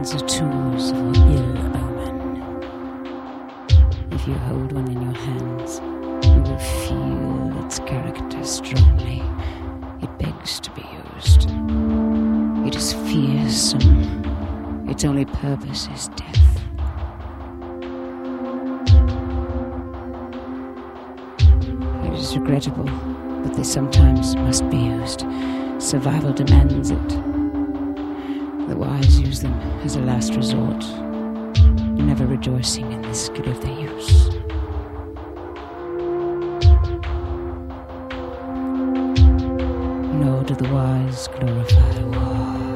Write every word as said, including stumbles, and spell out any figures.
weapons are tools of ill omen. If you hold one in your hands, you will feel its character strongly. It begs to be used. It is fearsome. Its only purpose is death. It is regrettable, but they sometimes must be used. Survival demands it. The wise use them as a last resort, never rejoicing in the skill of their use. Nor do the wise glorify war.